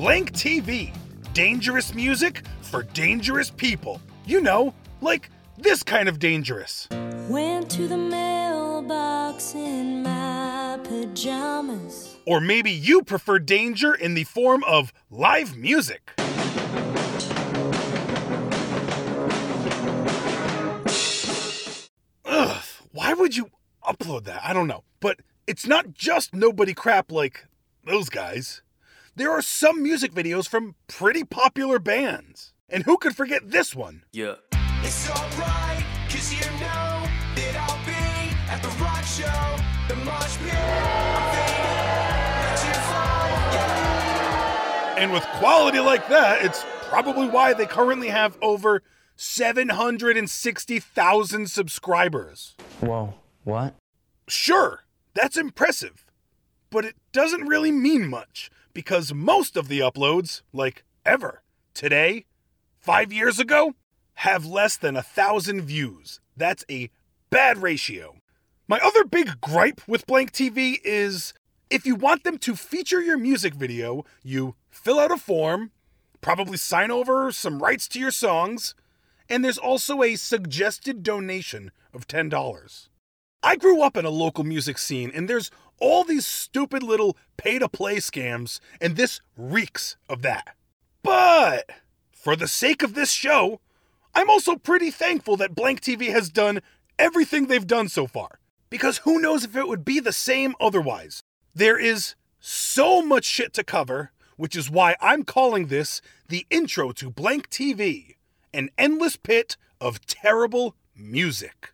Blank TV. Dangerous music for dangerous people. You know, like this kind of dangerous. Went to the mailbox in my pajamas. Or maybe you prefer danger in the form of live music. Ugh, why would you upload that? I don't know. But it's not just nobody crap like those guys. There are some music videos from pretty popular bands. And who could forget this one? Yeah. It's alright, cause you know that I'll be at the rock show, the mosh pit, I'm fading, let you fall, yeah. And with quality like that, it's probably why they currently have over 760,000 subscribers. Whoa, what? Sure, that's impressive. But it doesn't really mean much, because most of the uploads, like ever, today, 5 years ago, have less than 1,000 views. That's a bad ratio. My other big gripe with Blank TV is if you want them to feature your music video, you fill out a form, probably sign over some rights to your songs, and there's also a suggested donation of $10. I grew up in a local music scene, and there's all these stupid little pay-to-play scams, and this reeks of that. But for the sake of this show, I'm also pretty thankful that Blank TV has done everything they've done so far, because who knows if it would be the same otherwise. There is so much shit to cover, which is why I'm calling this the intro to Blank TV, an endless pit of terrible music.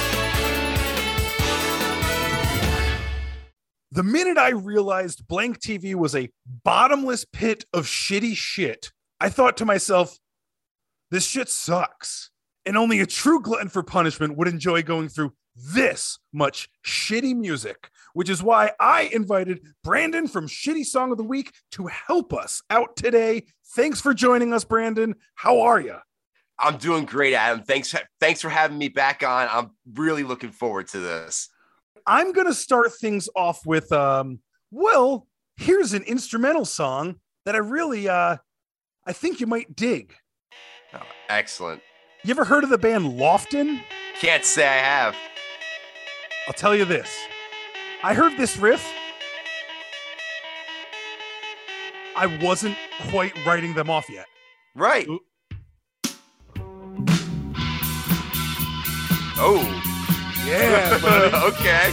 The minute I realized Blank TV was a bottomless pit of shitty shit, I thought to myself, this shit sucks. And only a true glutton for punishment would enjoy going through this much shitty music, which is why I invited Brandon from Shitty Song of the Week to help us out today. Thanks for joining us, Brandon. How are you? I'm doing great, Adam. Thanks for having me back on. I'm really looking forward to this. I'm going to start things off with, here's an instrumental song that I really, I think you might dig. Oh, excellent. You ever heard of the band Lofton? Can't say I have. I'll tell you this. I heard this riff. I wasn't quite writing them off yet. Right. Ooh. Oh. Yeah, buddy. Okay.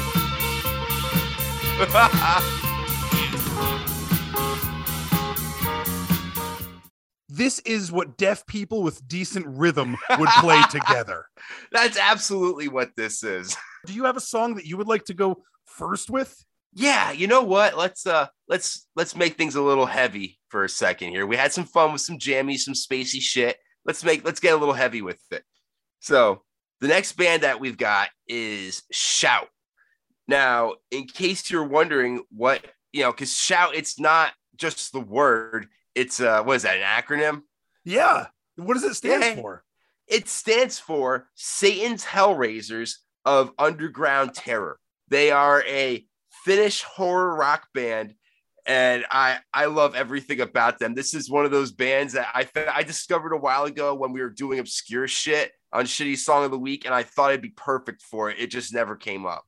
This is what deaf people with decent rhythm would play together. That's absolutely what this is. Do you have a song that you would like to go first with? Yeah, you know what? Let's make things a little heavy for a second here. We had some fun with some jammy, some spacey shit. Let's get a little heavy with it. So the next band that we've got is Shout. Now, in case you're wondering what, because Shout, it's not just the word. It's, what is that, an acronym? Yeah. What does it stand for? It stands for Satan's Hellraisers of Underground Terror. They are a Finnish horror rock band, and I love everything about them. This is one of those bands that I discovered a while ago when we were doing obscure shit on Shitty Song of the Week, and I thought it'd be perfect for it. It just never came up.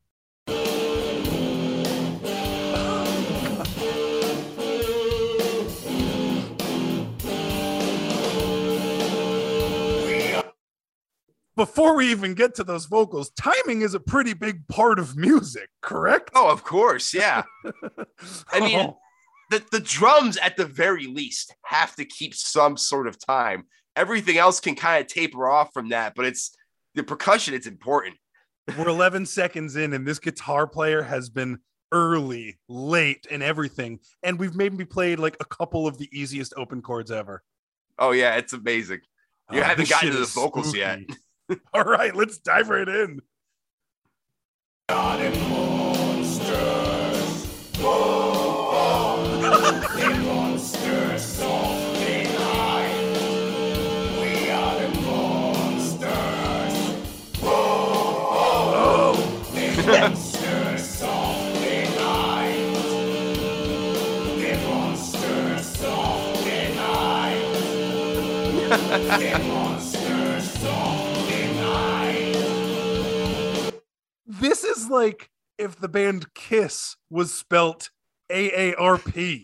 Before we even get to those vocals, timing is a pretty big part of music, correct? Oh, of course, yeah. I mean, the drums at the very least have to keep some sort of time. Everything else can kind of taper off from that, but it's the percussion, it's important. We're 11 seconds in, and this guitar player has been early, late, and everything. And we've maybe played like a couple of the easiest open chords ever. Oh, yeah, it's amazing. You haven't gotten to the vocals spooky yet. All right, let's dive right in. God and monsters. Whoa, the monsters softly hide. We are the monsters. Whoa, the monsters softly hide. The monsters softly This is like if the band Kiss was spelt AARP.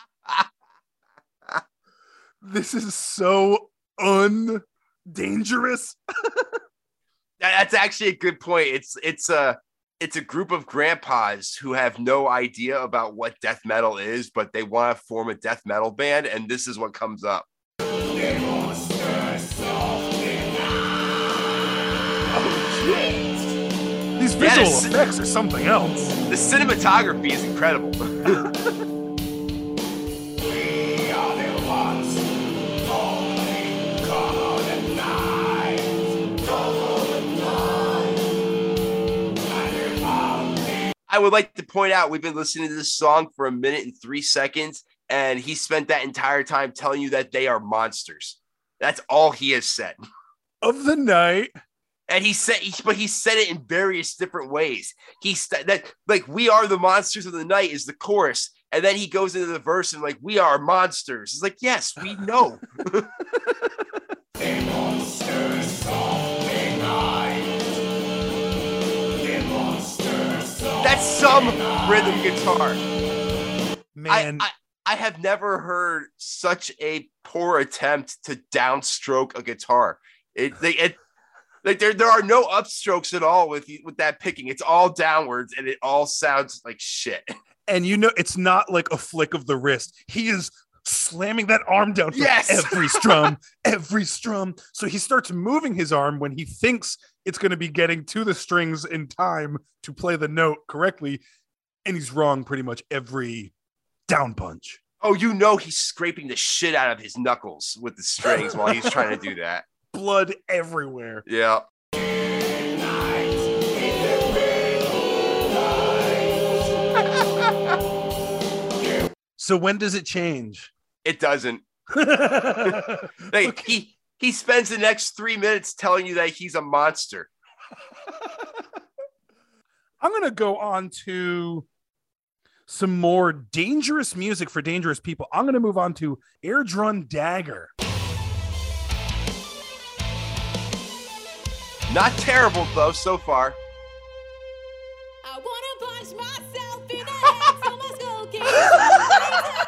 This is so undangerous. That's actually a good point. It's a group of grandpas who have no idea about what death metal is, but they want to form a death metal band, and this is what comes up. Oh shit! These visual effects are something else. The cinematography is incredible. I would like to point out we've been listening to this song for 1 minute and 3 seconds, and he spent that entire time telling you that they are monsters. That's all he has said. Of the night. And he said it in various different ways. He said that, like, we are the monsters of the night is the chorus. And then he goes into the verse and, like, we are monsters. It's like, yes, we know. That's some rhythm guitar. Man. I have never heard such a poor attempt to downstroke a guitar. Like there are no upstrokes at all with that picking. It's all downwards and it all sounds like shit. And it's not like a flick of the wrist. He is slamming that arm down for every strum. So he starts moving his arm when he thinks it's going to be getting to the strings in time to play the note correctly. And he's wrong pretty much every down punch. Oh, he's scraping the shit out of his knuckles with the strings while he's trying to do that. Blood everywhere. Yeah. So when does it change? It doesn't. Like, he spends the next 3 minutes telling you that he's a monster. I'm going to go on to some more dangerous music for dangerous people. I'm going to move on to Airdrun Dagger. Not terrible, though, so far. I wanna punch myself in the head so my skull can't.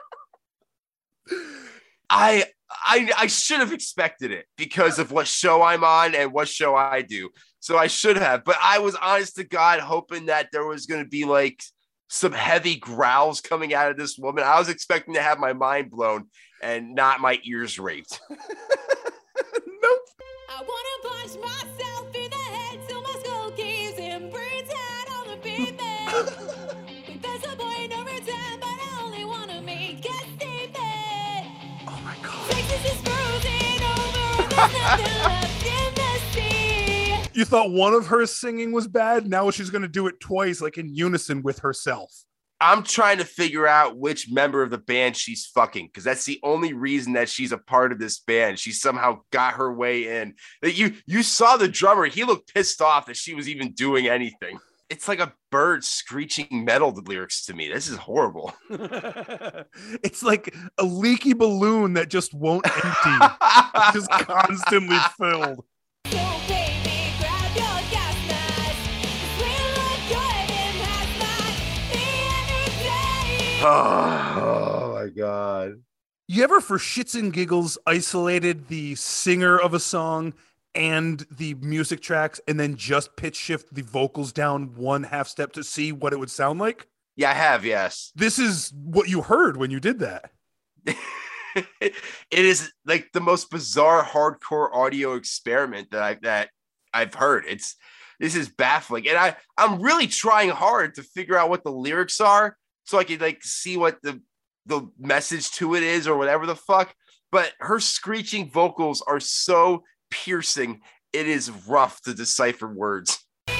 I should have expected it because of what show I'm on and what show I do. So I should have, but I was honest to God hoping that there was going to be like some heavy growls coming out of this woman. I was expecting to have my mind blown and not my ears raped. Nope. I wanna punch myself in the head so my skull caves in. Brains out on the pavement. We pass a point no return, but I only wanna make a statement. Oh my God. Texas is frozen over, there's nothing left in the sea. You thought one of her singing was bad? Now she's going to do it twice, like in unison with herself. I'm trying to figure out which member of the band she's fucking, because that's the only reason that she's a part of this band. She somehow got her way in. You saw the drummer. He looked pissed off that she was even doing anything. It's like a bird screeching metal lyrics to me. This is horrible. It's like a leaky balloon that just won't empty. It's just constantly filled. So baby, grab your gas mask. We look good in hazmat the energy. Oh my God. You ever, for shits and giggles, isolated the singer of a song and the music tracks and then just pitch shift the vocals down one half step to see what it would sound like? Yeah, I have, yes. This is what you heard when you did that. It is like the most bizarre hardcore audio experiment that I've heard. This is baffling. And I'm really trying hard to figure out what the lyrics are so I could like see what the message to it is or whatever the fuck. But her screeching vocals are so piercing. It is rough to decipher words.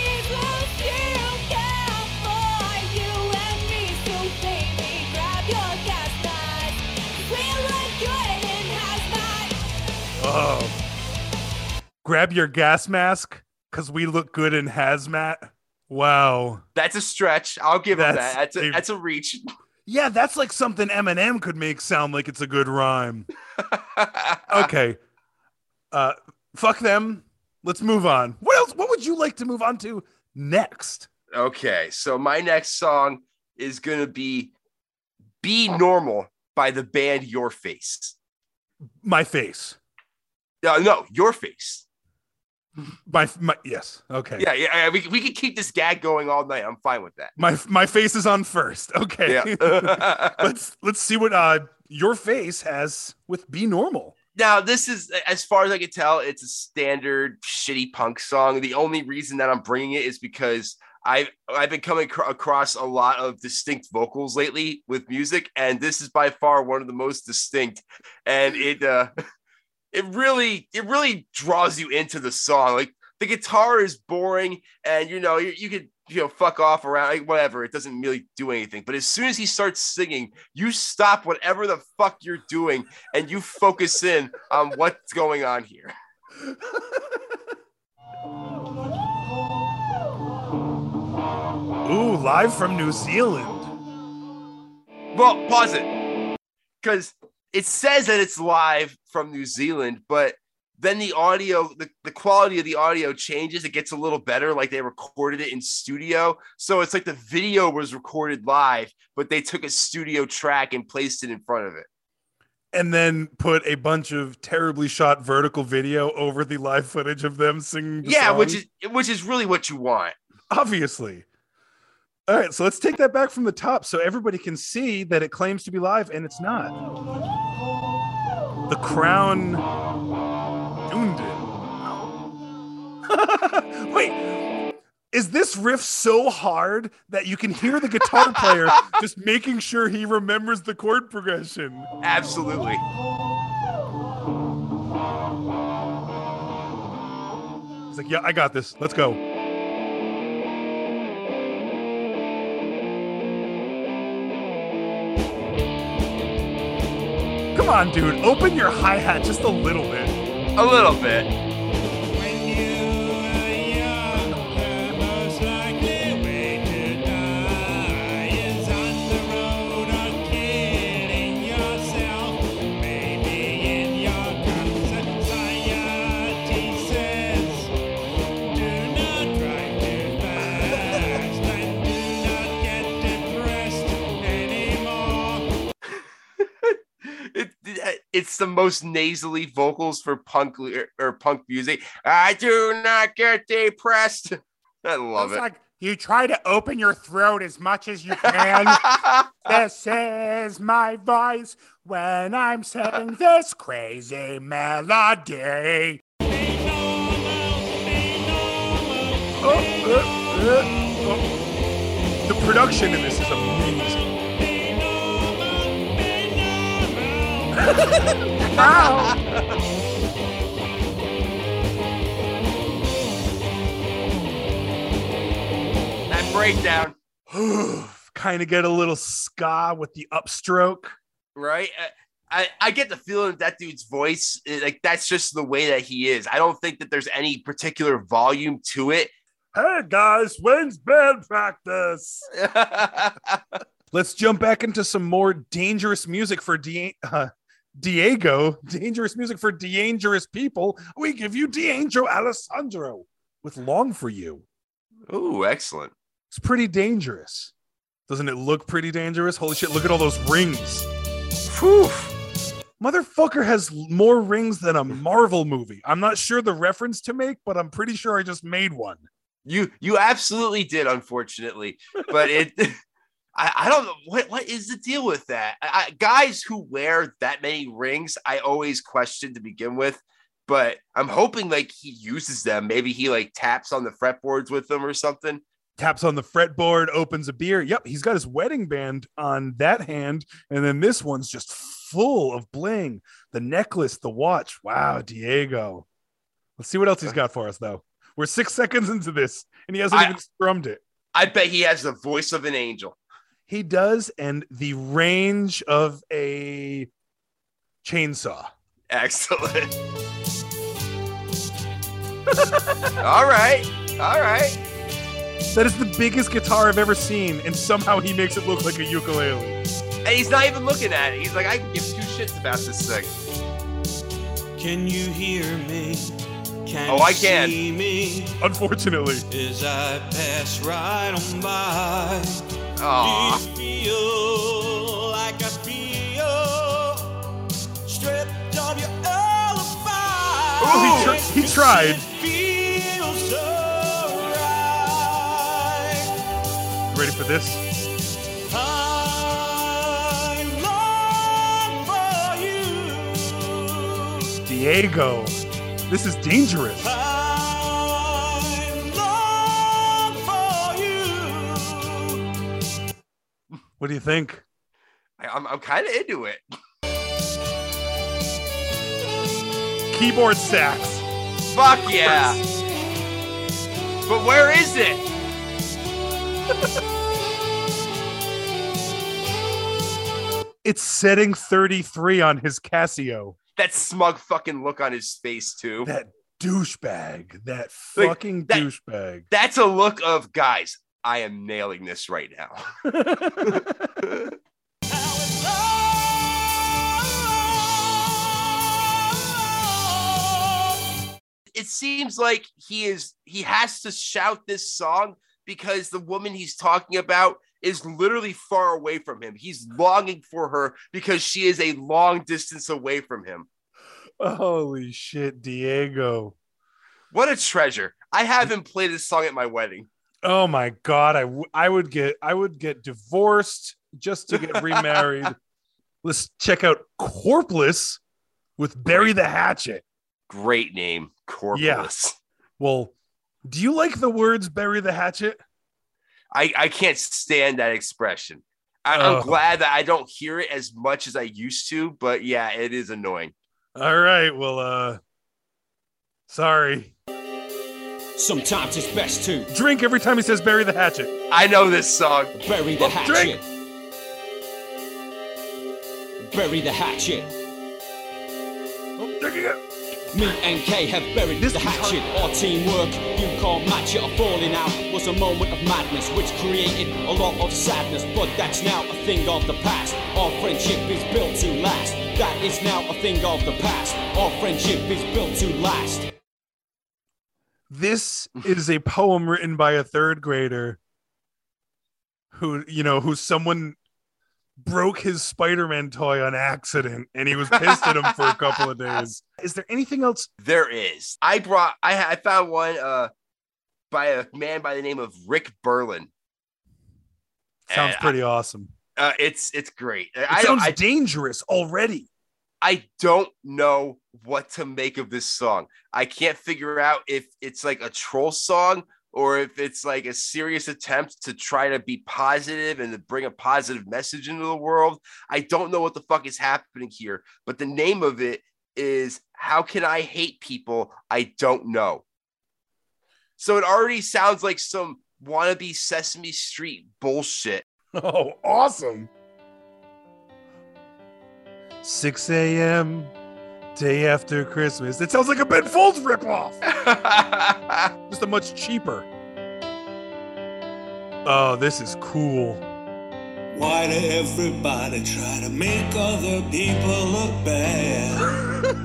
Grab your gas mask because we look good in hazmat. Wow. That's a stretch. I'll give him that. That's a reach. Yeah, that's like something Eminem could make sound like it's a good rhyme. Okay. Fuck them. Let's move on. What else? What would you like to move on to next? Okay, so my next song is gonna be Normal" by the band Your Face. My face. No, Your Face. My yes. Okay. Yeah. We can keep this gag going all night. I'm fine with that. My face is on first. Okay. Yeah. let's see what Your Face has with Be Normal. Now, this is, as far as I can tell, it's a standard shitty punk song. The only reason that I'm bringing it is because I've been coming across a lot of distinct vocals lately with music, and this is by far one of the most distinct. And it really draws you into the song. Like, the guitar is boring, and you could fuck off around, like, whatever. It doesn't really do anything. But as soon as he starts singing, you stop whatever the fuck you're doing and you focus in on what's going on here. Ooh, live from New Zealand. Well, pause it, because it says that it's live from New Zealand, but then the audio, the quality of the audio changes. It gets a little better, like they recorded it in studio. So it's like the video was recorded live, but they took a studio track and placed it in front of it. And then put a bunch of terribly shot vertical video over the live footage of them singing the song. which is really what you want. Obviously. All right, so let's take that back from the top so everybody can see that it claims to be live and it's not. The Crown Wait, is this riff so hard that you can hear the guitar player just making sure he remembers the chord progression? Absolutely. He's like, yeah, I got this. Let's go. Come on, dude. Open your hi-hat just a little bit. A little bit. It's the most nasally vocals for punk or punk music. I do not get depressed. I love it. Like you try to open your throat as much as you can. This is my voice when I'm saying this crazy melody. The production in this is amazing. That breakdown. Kind of get a little ska with the upstroke. Right? I get the feeling that dude's voice, like, that's just the way that he is. I don't think that there's any particular volume to it. Hey, guys, when's band practice? Let's jump back into some more dangerous music for Diego. Dangerous music for dangerous people. We give you D'Angelo Alessandro with Long For You. Oh, excellent. It's pretty dangerous. Doesn't it look pretty dangerous? Holy shit, look at all those rings. Whew. Motherfucker has more rings than a Marvel movie. I'm not sure the reference to make, but I'm pretty sure I just made one. You absolutely did, unfortunately. But I don't know what is the deal with that. Guys who wear that many rings, I always question to begin with. But I'm hoping like he uses them. Maybe he like taps on the fretboards with them or something. Taps on the fretboard, opens a beer. Yep, he's got his wedding band on that hand, and then this one's just full of bling. The necklace, the watch. Wow, Diego. Let's see what else he's got for us, though. We're 6 seconds into this, and he hasn't even strummed it. I bet he has the voice of an angel. He does, and the range of a chainsaw. Excellent. All right. That is the biggest guitar I've ever seen, and somehow he makes it look like a ukulele. And he's not even looking at it. He's like, I can give two shits about this thing. Can you hear me? Can Oh, you I can. see me Unfortunately. as I pass right on by? Aw. Do you feel like I feel? Stripped of your alibi. Oh, he tried. It feels so right. Ready for this? I long for you. Diego. This is dangerous. I long for you. What do you think? I'm kind of into it. Keyboard sax. Fuck yeah. But where is it? It's setting 33 on his Casio. That smug fucking look on his face, too. That douchebag. That Like, fucking that- douchebag. That's a look of, guys, I am nailing this right now. It seems like he has to shout this song because the woman he's talking about is literally far away from him. He's longing for her because she is a long distance away from him. Holy shit, Diego. What a treasure. I have him play this song at my wedding. Oh my god, I would get divorced just to get remarried. Let's check out Corpless with Bury the Hatchet. Great name, Corpulus. Well, do you like the words bury the hatchet? I can't stand that expression. I'm Oh. glad that I don't hear it as much as I used to, but yeah, it is annoying. All right, well, sorry. Sometimes it's best to Drink every time he says bury the hatchet. I know this song. bury the hatchet. drink. Bury the hatchet. Oh, drinking it. Me and Kay have buried This the is hatchet. Our teamwork, you can't match it. Our falling out was a moment of madness, which created a lot of sadness. But that's now a thing of the past. Our friendship is built to last. That is now a thing of the past. Our friendship is built to last. This is a poem written by a third grader who someone broke his Spider-Man toy on accident and he was pissed at him for a couple of days. Is there anything else? There is. I found one by a man by the name of Rick Berlin. Sounds pretty awesome. It's great. It sounds dangerous already. I don't know what to make of this song. I can't figure out if it's like a troll song or if it's like a serious attempt to try to be positive and to bring a positive message into the world. I don't know what the fuck is happening here, but the name of it is How Can I Hate People I Don't Know? So it already sounds like some wannabe Sesame Street bullshit. Oh, awesome. 6 a.m. day after Christmas. It sounds like a Ben Folds ripoff. Just a much cheaper. Oh, this is cool. Why do everybody try to make other people look bad?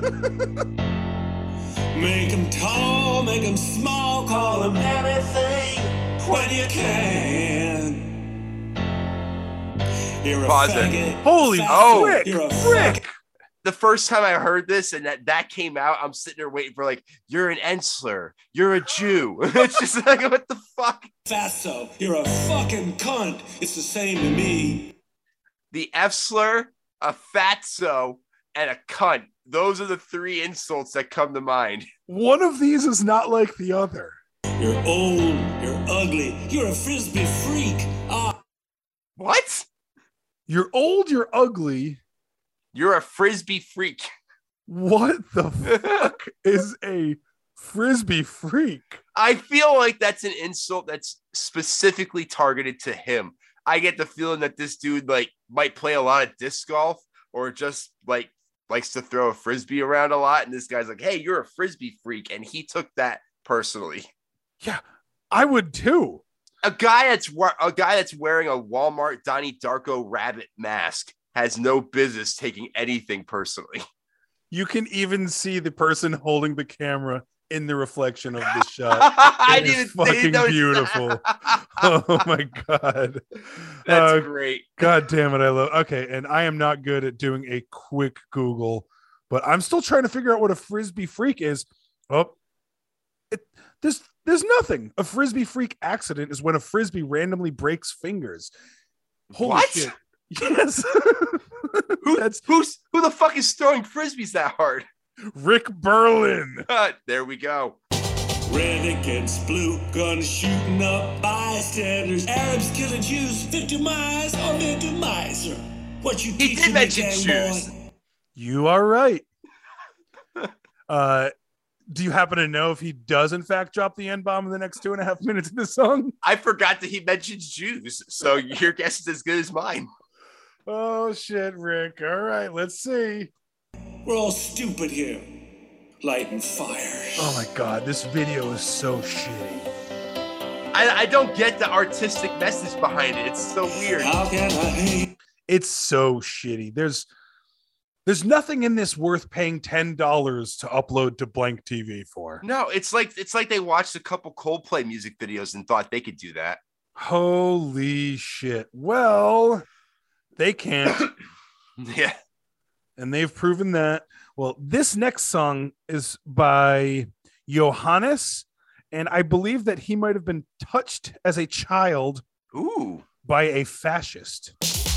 Make them tall, make them small, call them anything when you can. You're a Pause it. faggot. Holy Oh, frick. You're a Frick. The first time I heard this and that came out, I'm sitting there waiting for like, you're an Ensler, you're a Jew. It's just like, what the fuck? fatso. You're a fucking cunt. It's the same to me. The F slur, a fatso, and a cunt. Those are the three insults that come to mind. One of these is not like the other. You're old. You're ugly. You're a frisbee freak. Ah. What? You're old, you're ugly. You're a frisbee freak. What the fuck is a frisbee freak? I feel like that's an insult that's specifically targeted to him. I get the feeling that this dude like might play a lot of disc golf or just like likes to throw a frisbee around a lot. And this guy's like, hey, you're a frisbee freak. And he took that personally. Yeah, I would too. A guy that's wearing a Walmart Donnie Darko rabbit mask has no business taking anything personally. You can even see the person holding the camera in the reflection of the shot. I It is didn't fucking notice beautiful. that. Oh my god. That's great. God damn it, I love. Okay, and I am not good at doing a quick Google, but I'm still trying to figure out what a frisbee freak is. Oh, there's nothing. A frisbee freak accident is when a frisbee randomly breaks fingers. Holy What? shit. Yes. Who That's who the fuck is throwing frisbees that hard? Rick Berlin. There we go. Red against blue, guns shooting up bystanders. Arabs killing Jews, victimize or victimizer. What you He teaching did me, mention gang Jews. boy? You are right. Do you happen to know if he does in fact drop the N-bomb in the next 2.5 minutes of the song? I forgot that he mentioned Jews, so your guess is as good as mine. Oh shit, Rick. All right, let's see. We're all stupid here. Lighting fires. Oh my god, this video is so shitty. I don't get the artistic message behind it. It's so weird. How can I hate? It's so shitty. There's nothing in this worth paying $10 to upload to blank TV for. No, it's like they watched a couple Coldplay music videos and thought they could do that. Holy shit. Well, they can't. Yeah. And they've proven that. Well, this next song is by Johannes, and I believe that he might have been touched as a child Ooh. by a fascist.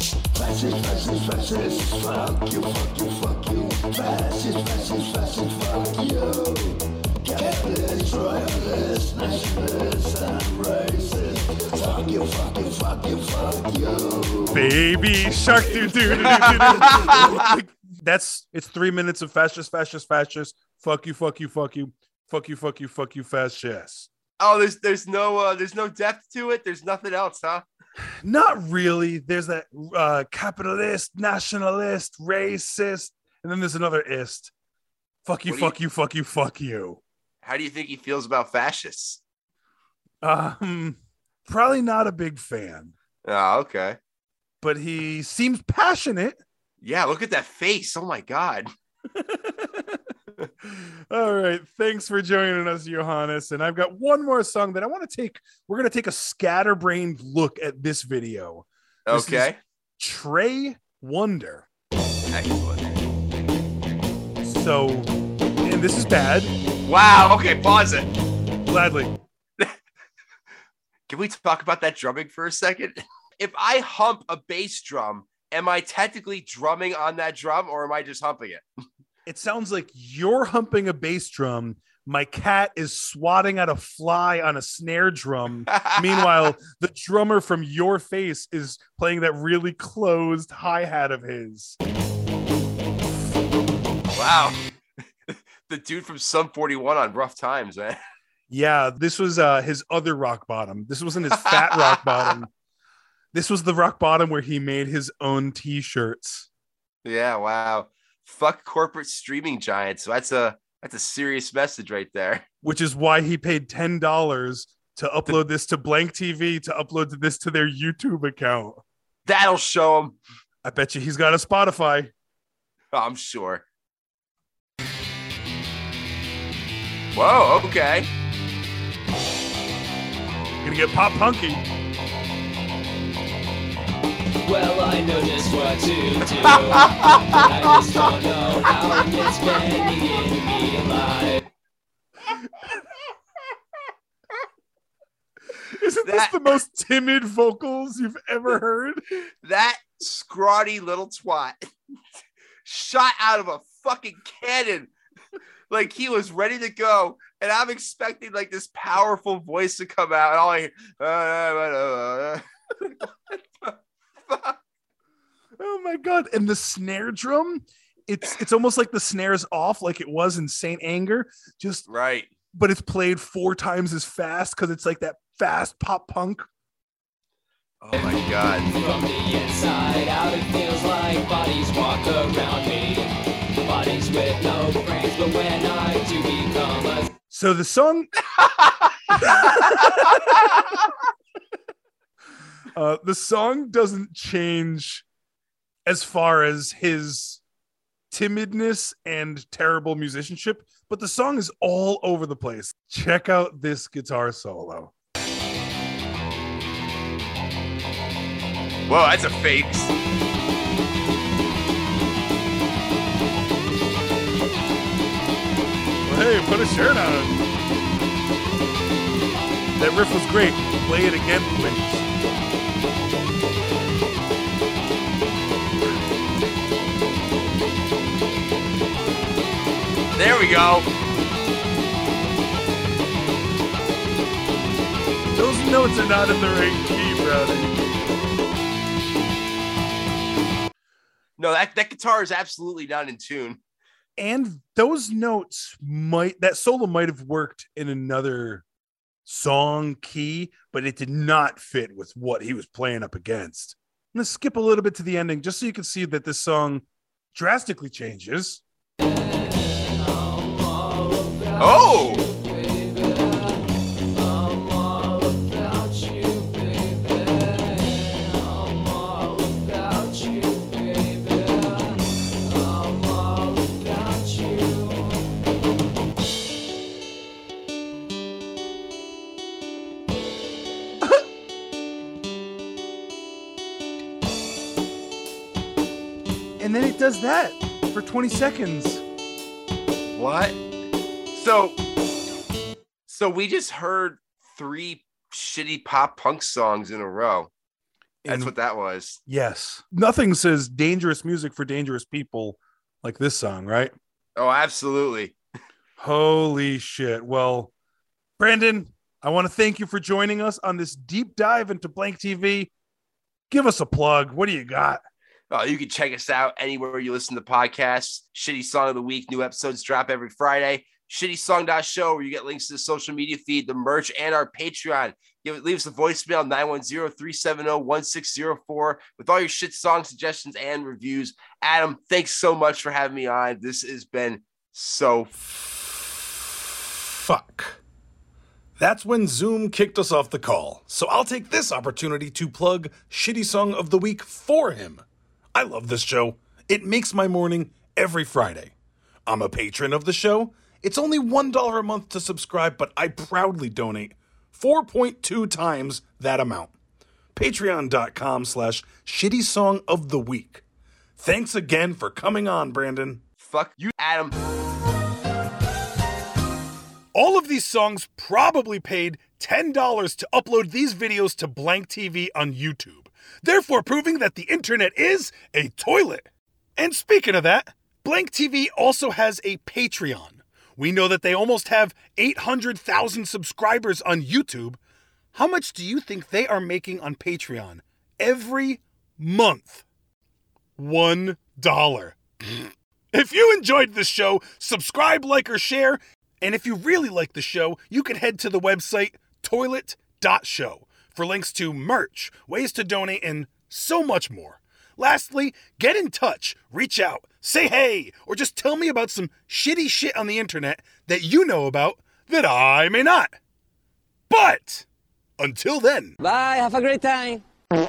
Baby shark doo doo doo doo. It's 3 minutes of fascist. Fuck you, fascist. Oh, there's no depth to it. There's nothing else, huh? Not really. There's that capitalist, nationalist, racist, and then there's another ist. Fuck you. How do you think he feels about fascists? Probably not a big fan, Oh, okay. but he seems passionate. Yeah, look at that face. Oh my God. All right. Thanks for joining us, Johannes. And I've got one more song that I want to take. We're going to take a scatterbrained look at this video. This Okay. is Trey Wonder. Excellent. So, and this is bad. Wow. Okay, pause it. Gladly. Can we talk about that drumming for a second? If I hump a bass drum, am I technically drumming on that drum or am I just humping it? It sounds like you're humping a bass drum. My cat is swatting at a fly on a snare drum. Meanwhile, the drummer from Your Face is playing that really closed hi-hat of his. Wow. The dude from Sum 41 on Rough Times, man. Yeah, this was his other rock bottom. This wasn't his fat rock bottom. This was the rock bottom where he made his own t-shirts. Yeah, wow. Fuck corporate streaming giants. That's a serious message right there. Which is why he paid $10 to upload this to Blank TV, to upload this to their YouTube account. That'll show him. I bet you he's got a Spotify. Oh, I'm sure. Whoa, okay. Gonna get pop punky. Well, I know just what to do. I just don't know how it's been eating me alive. Isn't this the most timid vocals you've ever heard? That scrawny little twat shot out of a fucking cannon. Like he was ready to go. And I'm expecting like this powerful voice to come out. And all I Oh my god! And the snare drum, it's almost like the snare's off, like it was in Saint Anger, just right. But it's played 4 times as fast because it's like that fast pop punk. Oh my god! From the inside out, it feels like bodies walk around me. Bodies with no brains, but when I do become a So the song. The song doesn't change as far as his timidness and terrible musicianship, but the song is all over the place. Check out this guitar solo. Whoa, that's a fake. Hey, put a shirt on. That riff was great. Play it again, please. There we go. Those notes are not in the right key, brother. No, that guitar is absolutely not in tune. And those notes that solo might have worked in another song key, but it did not fit with what he was playing up against. I'm going to skip a little bit to the ending just so you can see that this song drastically changes. Oh! And then it does that for 20 seconds. What? So we just heard 3 shitty pop punk songs in a row. That's what that was. Yes. Nothing says dangerous music for dangerous people like this song, right? Oh, absolutely. Holy shit. Well, Brandon, I want to thank you for joining us on this deep dive into Blank TV. Give us a plug. What do you got? You can check us out anywhere you listen to podcasts. Shitty Song of the Week. New episodes drop every Friday. ShittySong.show, where you get links to the social media feed, the merch, and our Patreon. Leave us a voicemail, 910-370-1604, with all your shit song suggestions and reviews. Adam, thanks so much for having me on. This has been so fuck. That's when Zoom kicked us off the call. So I'll take this opportunity to plug Shitty Song of the Week for him. I love this show. It makes my morning every Friday. I'm a patron of the show. It's only $1 a month to subscribe, but I proudly donate 4.2 times that amount. Patreon.com/Shitty Song of the Week. Thanks again for coming on, Brandon. fuck you, Adam. All of these songs probably paid $10 to upload these videos to Blank TV on YouTube, therefore proving that the internet is a toilet. And speaking of that, Blank TV also has a Patreon. We know that they almost have 800,000 subscribers on YouTube. How much do you think they are making on Patreon every month? $1. If you enjoyed this show, subscribe, like, or share. And if you really like the show, you can head to the website toilet.show for links to merch, ways to donate, and so much more. Lastly, get in touch, reach out, say hey, or just tell me about some shitty shit on the internet that you know about that I may not. But until then. Bye, have a great time.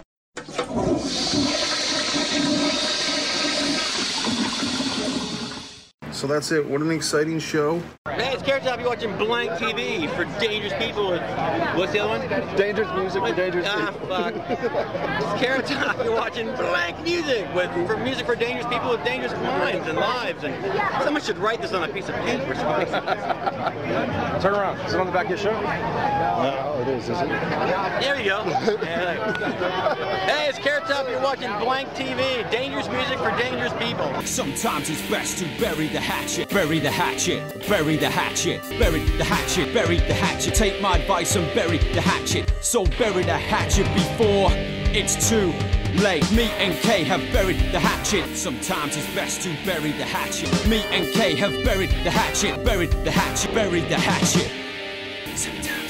So that's it. What an exciting show. Hey, it's Carrot Top. You're watching Blank TV for dangerous people. What's the other one? Dangerous music for dangerous people. Fuck. It's Carrot Top. You're watching Blank Music for music for dangerous people with dangerous minds and lives. And someone should write this on a piece of paper. Turn around. Is it on the back of your shirt? No, it is it? There we go. Hey, it's Carrot Top. You're watching Blank TV. Dangerous music for dangerous people. Sometimes it's best to bury the hatchet, bury the hatchet, bury the hatchet, bury the hatchet, bury the hatchet. Take my advice and bury the hatchet. So bury the hatchet before it's too late. Me and Kay have buried the hatchet. Sometimes it's best to bury the hatchet. Me and Kay have buried the hatchet, buried the hatchet, buried the hatchet. Sometimes.